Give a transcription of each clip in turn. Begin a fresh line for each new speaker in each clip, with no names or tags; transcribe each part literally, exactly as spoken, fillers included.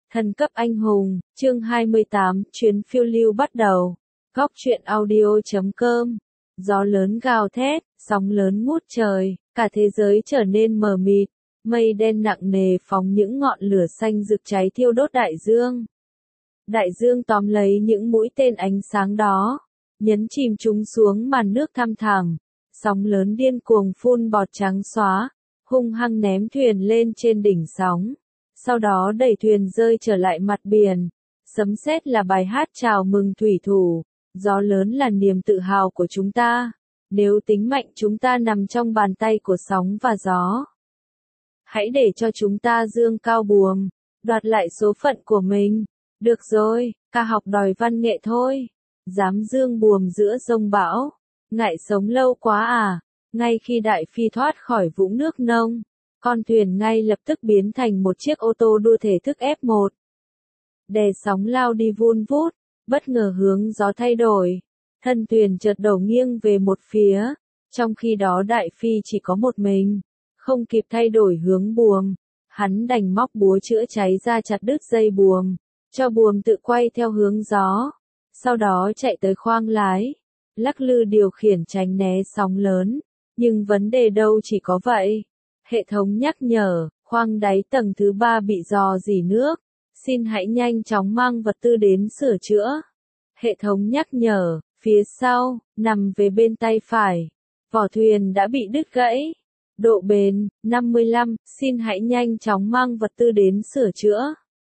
Thần cấp anh hùng, chương hai mươi tám, chuyến phiêu lưu bắt đầu. Góc truyện audio chấm com. Gió lớn gào thét, sóng lớn ngút trời, cả thế giới trở nên mờ mịt, mây đen nặng nề phóng những ngọn lửa xanh rực cháy thiêu đốt đại dương. Đại dương tóm lấy những mũi tên ánh sáng đó, nhấn chìm chúng xuống màn nước thăm thẳm. Sóng lớn điên cuồng phun bọt trắng xóa, hung hăng ném thuyền lên trên đỉnh sóng. Sau đó đẩy thuyền rơi trở lại mặt biển. Sấm sét là bài hát chào mừng thủy thủ. Gió lớn là niềm tự hào của chúng ta. Nếu tính mạnh chúng ta nằm trong bàn tay của sóng và gió, hãy để cho chúng ta dương cao buồm, đoạt lại số phận của mình. Được rồi, ca học đòi văn nghệ thôi. Dám dương buồm giữa giông bão, ngại sống lâu quá à. Ngay khi Đại Phi thoát khỏi vũng nước nông, con thuyền ngay lập tức biến thành một chiếc ô tô đua thể thức ép một. Đè sóng lao đi vun vút, bất ngờ hướng gió thay đổi. Thân thuyền chợt đổ nghiêng về một phía, trong khi đó Đại Phi chỉ có một mình. Không kịp thay đổi hướng buồm, hắn đành móc búa chữa cháy ra chặt đứt dây buồm, cho buồm tự quay theo hướng gió. Sau đó chạy tới khoang lái, lắc lư điều khiển tránh né sóng lớn. Nhưng vấn đề đâu chỉ có vậy. Hệ thống nhắc nhở, khoang đáy tầng thứ ba bị rò rỉ nước. Xin hãy nhanh chóng mang vật tư đến sửa chữa. Hệ thống nhắc nhở, phía sau, nằm về bên tay phải. Vỏ thuyền đã bị đứt gãy. Độ bền, năm mươi lăm, xin hãy nhanh chóng mang vật tư đến sửa chữa.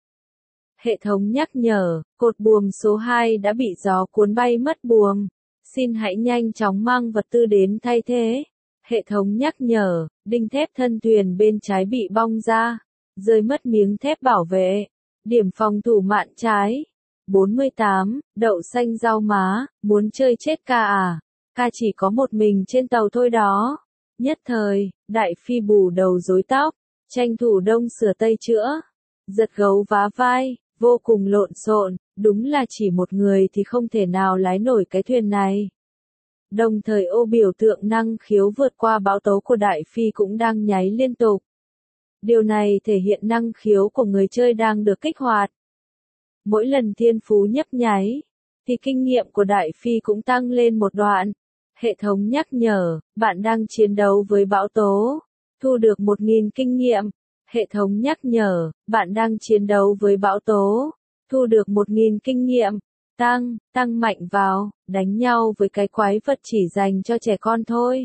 Hệ thống nhắc nhở, cột buồm số hai đã bị gió cuốn bay mất buồm. Xin hãy nhanh chóng mang vật tư đến thay thế. Hệ thống nhắc nhở, đinh thép thân thuyền bên trái bị bong ra, rơi mất miếng thép bảo vệ. Điểm phòng thủ mạn trái. bốn mươi tám, đậu xanh rau má, muốn chơi chết ca à? Ca chỉ có một mình trên tàu thôi đó. Nhất thời, Đại Phi bù đầu rối tóc, tranh thủ đông sửa tây chữa, giật gấu vá vai, vô cùng lộn xộn, đúng là chỉ một người thì không thể nào lái nổi cái thuyền này. Đồng thời ô biểu tượng năng khiếu vượt qua bão tố của Đại Phi cũng đang nháy liên tục. Điều này thể hiện năng khiếu của người chơi đang được kích hoạt. Mỗi lần thiên phú nhấp nháy, thì kinh nghiệm của Đại Phi cũng tăng lên một đoạn. Hệ thống nhắc nhở, bạn đang chiến đấu với bão tố, thu được một nghìn kinh nghiệm. Hệ thống nhắc nhở, bạn đang chiến đấu với bão tố, thu được một nghìn kinh nghiệm. Tăng, tăng mạnh vào, đánh nhau với cái quái vật chỉ dành cho trẻ con thôi.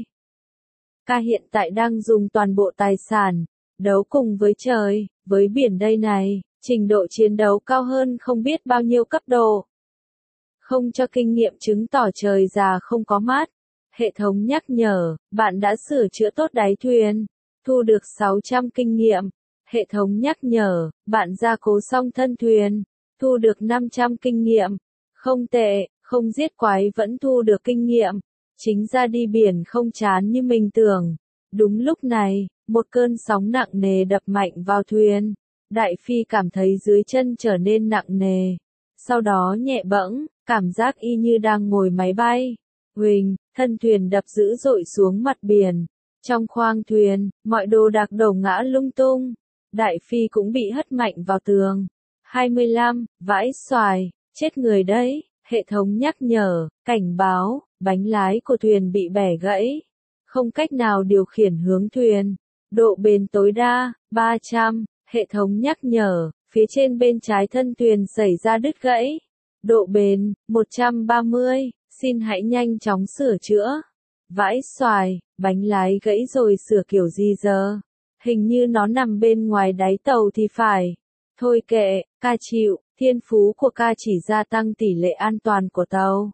Ca hiện tại đang dùng toàn bộ tài sản, đấu cùng với trời, với biển đây này, trình độ chiến đấu cao hơn không biết bao nhiêu cấp độ. Không cho kinh nghiệm chứng tỏ trời già không có mát. Hệ thống nhắc nhở, bạn đã sửa chữa tốt đáy thuyền, thu được sáu trăm kinh nghiệm. Hệ thống nhắc nhở, bạn gia cố xong thân thuyền, thu được năm trăm kinh nghiệm. Không tệ, không giết quái vẫn thu được kinh nghiệm. Chính ra đi biển không chán như mình tưởng. Đúng lúc này, một cơn sóng nặng nề đập mạnh vào thuyền. Đại Phi cảm thấy dưới chân trở nên nặng nề. Sau đó nhẹ bẫng, cảm giác y như đang ngồi máy bay. Huỳnh, thân thuyền đập dữ dội xuống mặt biển. Trong khoang thuyền, mọi đồ đạc đổ ngã lung tung. Đại Phi cũng bị hất mạnh vào tường. hai mươi lăm, vãi xoài, chết người đấy. Hệ thống nhắc nhở, cảnh báo, bánh lái của thuyền bị bẻ gãy. Không cách nào điều khiển hướng thuyền. Độ bền tối đa, ba trăm. Hệ thống nhắc nhở, phía trên bên trái thân thuyền xảy ra đứt gãy. Độ bền, một trăm ba mươi. Xin hãy nhanh chóng sửa chữa. Vãi xoài, bánh lái gãy rồi sửa kiểu gì giờ? Hình như nó nằm bên ngoài đáy tàu thì phải. Thôi kệ, ca chịu, thiên phú của ca chỉ gia tăng tỷ lệ an toàn của tàu.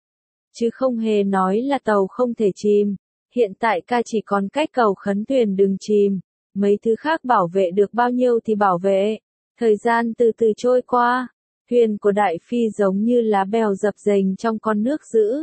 Chứ không hề nói là tàu không thể chìm. Hiện tại ca chỉ còn cách cầu khấn thuyền đừng chìm. Mấy thứ khác bảo vệ được bao nhiêu thì bảo vệ. Thời gian từ từ trôi qua. Thuyền của Đại Phi giống như lá bèo dập dềnh trong con nước dữ.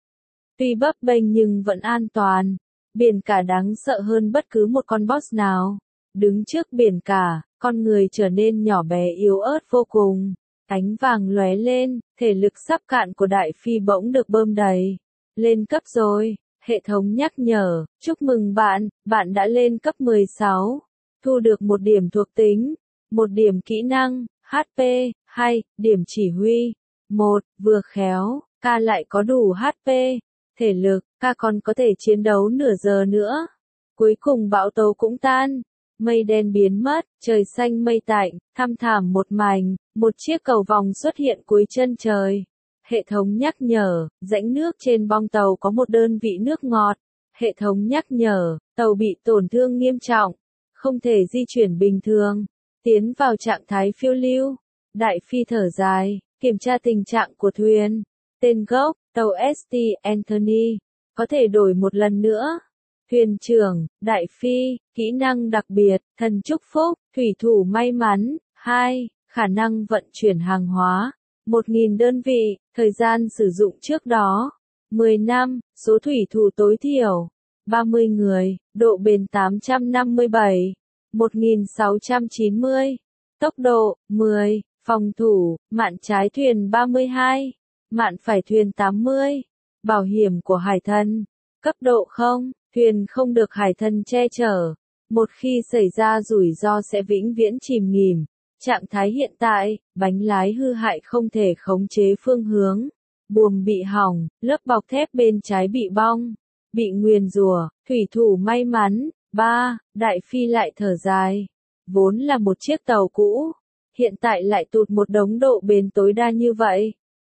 Tuy bấp bênh nhưng vẫn an toàn. Biển cả đáng sợ hơn bất cứ một con boss nào. Đứng trước biển cả, con người trở nên nhỏ bé yếu ớt vô cùng. Ánh vàng lóe lên, thể lực sắp cạn của Đại Phi bỗng được bơm đầy. Lên cấp rồi. Hệ thống nhắc nhở, chúc mừng bạn, bạn đã lên cấp mười sáu. Thu được một điểm thuộc tính, một điểm kỹ năng, hát pê, hai, điểm chỉ huy. một, vừa khéo, ca lại có đủ hát pê, thể lực, ca còn có thể chiến đấu nửa giờ nữa. Cuối cùng bão tố cũng tan, mây đen biến mất, trời xanh mây tạnh, thăm thẳm một mảnh, một chiếc cầu vòng xuất hiện cuối chân trời. Hệ thống nhắc nhở, rãnh nước trên bong tàu có một đơn vị nước ngọt. Hệ thống nhắc nhở, tàu bị tổn thương nghiêm trọng, không thể di chuyển bình thường, tiến vào trạng thái phiêu lưu. Đại phi thở dài, kiểm tra tình trạng của thuyền. Tên gốc, tàu ét tê Anthony, có thể đổi một lần nữa. Thuyền trưởng, Đại phi, kỹ năng đặc biệt, thần chúc phúc, thủy thủ may mắn. hai, khả năng vận chuyển hàng hóa, một nghìn đơn vị, thời gian sử dụng trước đó, mười năm, số thủy thủ tối thiểu, ba mươi người, độ bền tám trăm năm mươi bảy, một nghìn sáu trăm chín mươi, tốc độ, mười, phòng thủ, mạn trái thuyền ba mươi hai, mạn phải thuyền tám mươi, bảo hiểm của hải thần, cấp độ không, thuyền không được hải thần che chở, một khi xảy ra rủi ro sẽ vĩnh viễn chìm nghỉm. Trạng thái hiện tại, bánh lái hư hại không thể khống chế phương hướng, buồm bị hỏng, lớp bọc thép bên trái bị bong, bị nguyền rủa, thủy thủ may mắn. ba. Đại phi lại thở dài, vốn là một chiếc tàu cũ, hiện tại lại tụt một đống độ bền tối đa như vậy.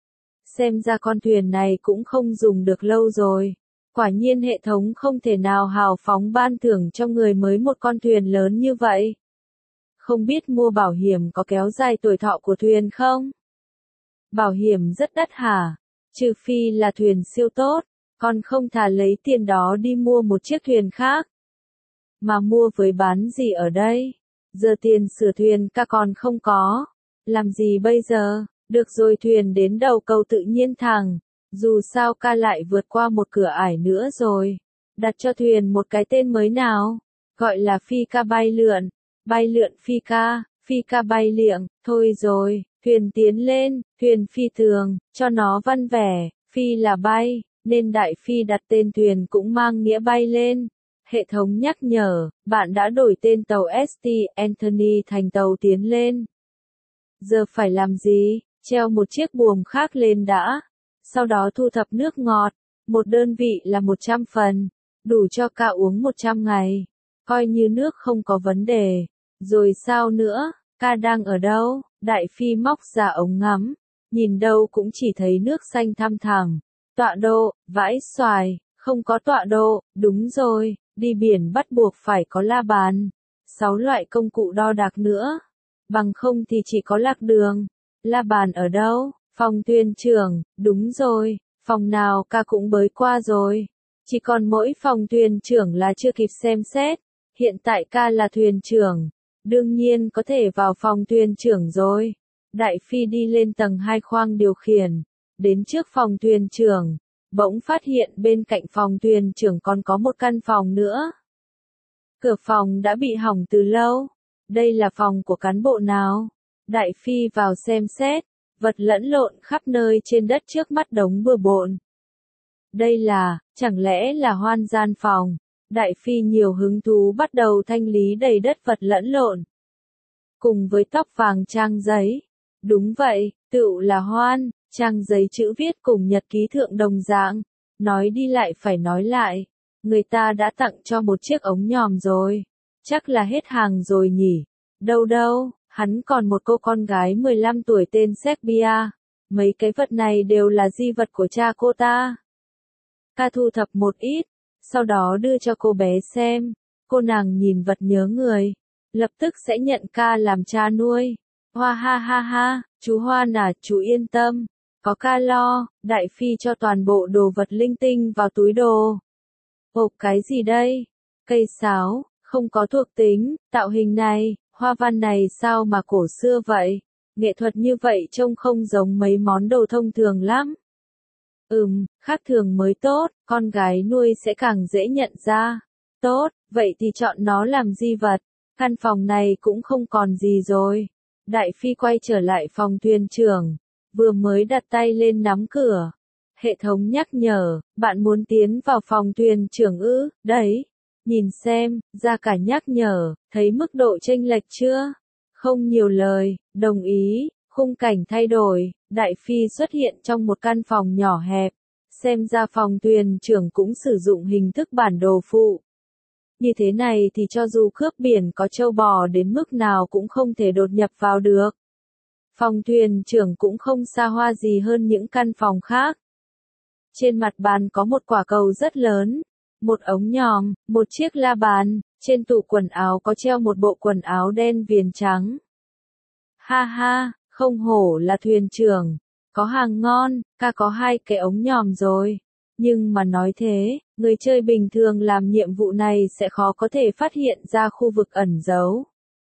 Xem ra con thuyền này cũng không dùng được lâu rồi. Quả nhiên hệ thống không thể nào hào phóng ban thưởng cho người mới một con thuyền lớn như vậy. Không biết mua bảo hiểm có kéo dài tuổi thọ của thuyền không? Bảo hiểm rất đắt hả? Trừ phi là thuyền siêu tốt, còn không thà lấy tiền đó đi mua một chiếc thuyền khác. Mà mua với bán gì ở đây? Giờ tiền sửa thuyền ca còn không có. Làm gì bây giờ? Được rồi, thuyền đến đầu cầu tự nhiên thẳng. Dù sao ca lại vượt qua một cửa ải nữa rồi. Đặt cho thuyền một cái tên mới nào? Gọi là phi ca bay lượn. Bay lượn phi ca, phi ca bay liệng, thôi rồi, thuyền tiến lên, thuyền phi thường, cho nó văn vẻ, phi là bay, nên đại phi đặt tên thuyền cũng mang nghĩa bay lên. Hệ thống nhắc nhở, bạn đã đổi tên tàu ét tê Anthony thành tàu tiến lên. Giờ phải làm gì? Treo một chiếc buồm khác lên đã. Sau đó thu thập nước ngọt, một đơn vị là một trăm phần, đủ cho ca uống một trăm ngày. Coi như nước không có vấn đề. Rồi sao nữa, ca đang ở đâu? Đại phi móc ra ống ngắm, nhìn đâu cũng chỉ thấy nước xanh thăm thẳm. Tọa độ, vãi xoài, không có tọa độ, đúng rồi, đi biển bắt buộc phải có la bàn. Sáu loại công cụ đo đạc nữa, bằng không thì chỉ có lạc đường. La bàn ở đâu? Phòng thuyền trưởng, đúng rồi, phòng nào ca cũng bới qua rồi. Chỉ còn mỗi phòng thuyền trưởng là chưa kịp xem xét. Hiện tại ca là thuyền trưởng, đương nhiên có thể vào phòng thuyền trưởng rồi. Đại phi đi lên tầng hai khoang điều khiển, đến trước phòng thuyền trưởng, bỗng phát hiện bên cạnh phòng thuyền trưởng còn có một căn phòng nữa. Cửa phòng đã bị hỏng từ lâu. Đây là phòng của cán bộ nào? Đại phi vào xem xét, vật lẫn lộn khắp nơi trên đất trước mắt đống bừa bộn. Đây là, chẳng lẽ là hoan gian phòng? Đại phi nhiều hứng thú bắt đầu thanh lý đầy đất vật lẫn lộn. Cùng với tóc vàng trang giấy. Đúng vậy, tựu là hoan, trang giấy chữ viết cùng nhật ký thượng đồng dạng. Nói đi lại phải nói lại. Người ta đã tặng cho một chiếc ống nhòm rồi. Chắc là hết hàng rồi nhỉ. Đâu đâu, hắn còn một cô con gái mười lăm tuổi tên Serbia. Mấy cái vật này đều là di vật của cha cô ta. Ca thu thập một ít, sau đó đưa cho cô bé xem. Cô nàng nhìn vật nhớ người, lập tức sẽ nhận ca làm cha nuôi. Hoa ha ha ha, chú Hoan à, chú yên tâm, có ca lo. Đại phi cho toàn bộ đồ vật linh tinh vào túi đồ. Hộp cái gì đây? Cây sáo, không có thuộc tính, tạo hình này, hoa văn này sao mà cổ xưa vậy? Nghệ thuật như vậy trông không giống mấy món đồ thông thường lắm. Ừm, khác thường mới tốt, con gái nuôi sẽ càng dễ nhận ra. Tốt, vậy thì chọn nó làm di vật. Căn phòng này cũng không còn gì rồi. Đại phi quay trở lại phòng thuyền trưởng, vừa mới đặt tay lên nắm cửa. Hệ thống nhắc nhở, bạn muốn tiến vào phòng thuyền trưởng ư? Đấy, nhìn xem, ra cả nhắc nhở, thấy mức độ chênh lệch chưa? Không nhiều lời, đồng ý, khung cảnh thay đổi, Đại Phi xuất hiện trong một căn phòng nhỏ hẹp, xem ra phòng thuyền trưởng cũng sử dụng hình thức bản đồ phụ. Như thế này thì cho dù cướp biển có trâu bò đến mức nào cũng không thể đột nhập vào được. Phòng thuyền trưởng cũng không xa hoa gì hơn những căn phòng khác. Trên mặt bàn có một quả cầu rất lớn, một ống nhòm, một chiếc la bàn, trên tủ quần áo có treo một bộ quần áo đen viền trắng. Ha ha, không hổ là thuyền trưởng, có hàng ngon, ca có hai cái ống nhòm rồi. Nhưng mà nói thế, người chơi bình thường làm nhiệm vụ này sẽ khó có thể phát hiện ra khu vực ẩn giấu.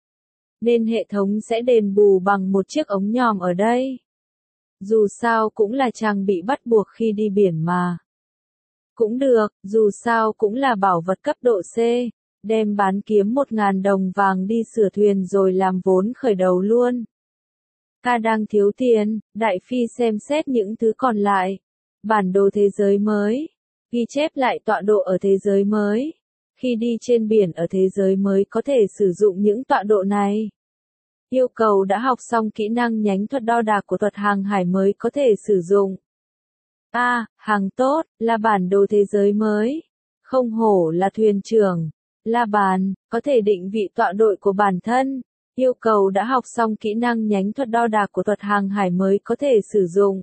Nên hệ thống sẽ đền bù bằng một chiếc ống nhòm ở đây. Dù sao cũng là trang bị bắt buộc khi đi biển mà. Cũng được, dù sao cũng là bảo vật cấp độ C, đem bán kiếm một ngàn đồng vàng đi sửa thuyền rồi làm vốn khởi đầu luôn. Ca đang thiếu tiền, Đại Phi xem xét những thứ còn lại. Bản đồ thế giới mới, ghi chép lại tọa độ ở thế giới mới. Khi đi trên biển ở thế giới mới có thể sử dụng những tọa độ này. Yêu cầu đã học xong kỹ năng nhánh thuật đo đạc của thuật hàng hải mới có thể sử dụng. A, à, hàng tốt, là bản đồ thế giới mới. Không hổ là thuyền trưởng. La bàn, có thể định vị tọa độ của bản thân. Yêu cầu đã học xong kỹ năng nhánh thuật đo đạc của thuật hàng hải mới có thể sử dụng.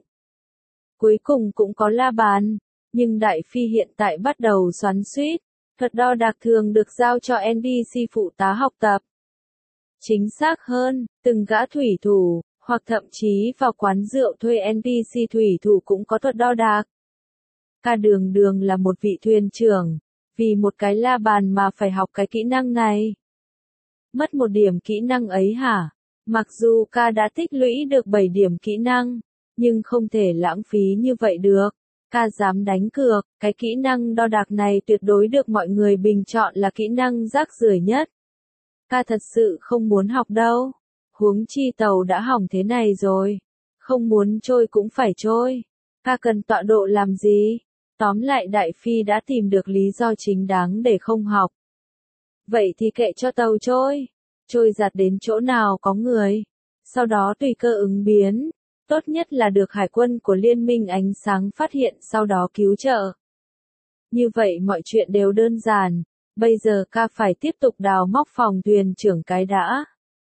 Cuối cùng cũng có la bàn, nhưng Đại Phi hiện tại bắt đầu xoắn xuýt. Thuật đo đạc thường được giao cho en pê xê phụ tá học tập. Chính xác hơn, từng gã thủy thủ, hoặc thậm chí vào quán rượu thuê en pê xê thủy thủ cũng có thuật đo đạc. Ca đường đường là một vị thuyền trưởng, vì một cái la bàn mà phải học cái kỹ năng này. Mất một điểm kỹ năng ấy hả? Mặc dù ca đã tích lũy được bảy điểm kỹ năng, nhưng không thể lãng phí như vậy được. Ca dám đánh cược, cái kỹ năng đo đạc này tuyệt đối được mọi người bình chọn là kỹ năng rác rưởi nhất. Ca thật sự không muốn học đâu. Huống chi tàu đã hỏng thế này rồi. Không muốn trôi cũng phải trôi. Ca cần tọa độ làm gì? Tóm lại Đại Phi đã tìm được lý do chính đáng để không học. Vậy thì kệ cho tàu trôi. Trôi giạt đến chỗ nào có người. Sau đó tùy cơ ứng biến. Tốt nhất là được hải quân của Liên minh ánh sáng phát hiện sau đó cứu trợ. Như vậy mọi chuyện đều đơn giản. Bây giờ ca phải tiếp tục đào móc phòng thuyền trưởng cái đã.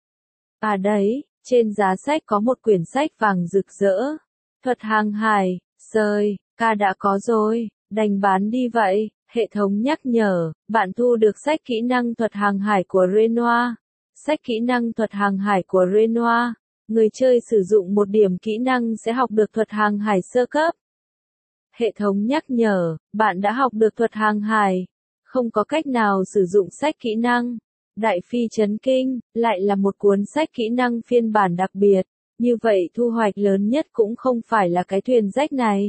À đấy, trên giá sách có một quyển sách vàng rực rỡ. Thuật hàng hải, sơi, ca đã có rồi, đành bán đi vậy. Hệ thống nhắc nhở, bạn thu được sách kỹ năng thuật hàng hải của Renoir. Sách kỹ năng thuật hàng hải của Renoir. Người chơi sử dụng một điểm kỹ năng sẽ học được thuật hàng hải sơ cấp. Hệ thống nhắc nhở, bạn đã học được thuật hàng hải. Không có cách nào sử dụng sách kỹ năng. Đại Phi chấn kinh, lại là một cuốn sách kỹ năng phiên bản đặc biệt. Như vậy thu hoạch lớn nhất cũng không phải là cái thuyền rách này.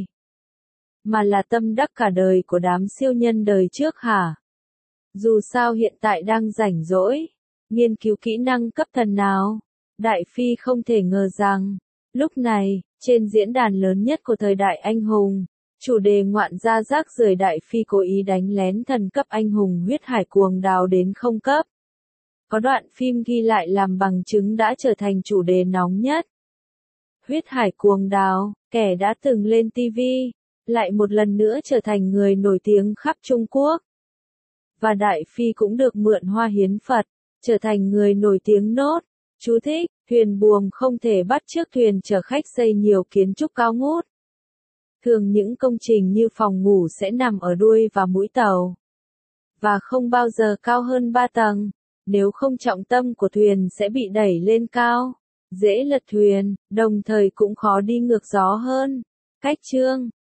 Mà là tâm đắc cả đời của đám siêu nhân đời trước hả? Dù sao hiện tại đang rảnh rỗi. Nghiên cứu kỹ năng cấp thần nào? Đại Phi không thể ngờ rằng, lúc này, trên diễn đàn lớn nhất của thời đại anh hùng, chủ đề ngoạn gia rác rưởi Đại Phi cố ý đánh lén thần cấp anh hùng huyết hải cuồng đào đến không cấp. Có đoạn phim ghi lại làm bằng chứng đã trở thành chủ đề nóng nhất. Huyết hải cuồng đào, kẻ đã từng lên ti vi, lại một lần nữa trở thành người nổi tiếng khắp Trung Quốc. Và Đại Phi cũng được mượn hoa hiến Phật, trở thành người nổi tiếng nốt. Chú thích, thuyền buồm không thể bắt chước thuyền chở khách xây nhiều kiến trúc cao ngút. Thường những công trình như phòng ngủ sẽ nằm ở đuôi và mũi tàu. Và không bao giờ cao hơn ba tầng. Nếu không trọng tâm của thuyền sẽ bị đẩy lên cao. Dễ lật thuyền, đồng thời cũng khó đi ngược gió hơn. Cách chương